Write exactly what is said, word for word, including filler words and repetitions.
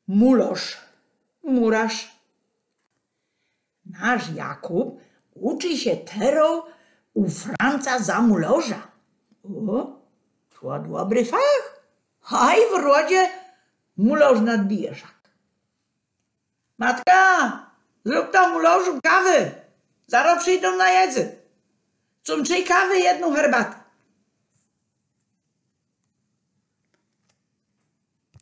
mulosz, murarz. Nasz Jakub uczy się tero u Franca za mulorza. O, to dobry fach. A i w rodzie mulorz nadbijeszak. Matka, zrób tam mulorzu kawy. Zaraz przyjdą na jedzę. Cumczyj kawy, jedną herbatkę.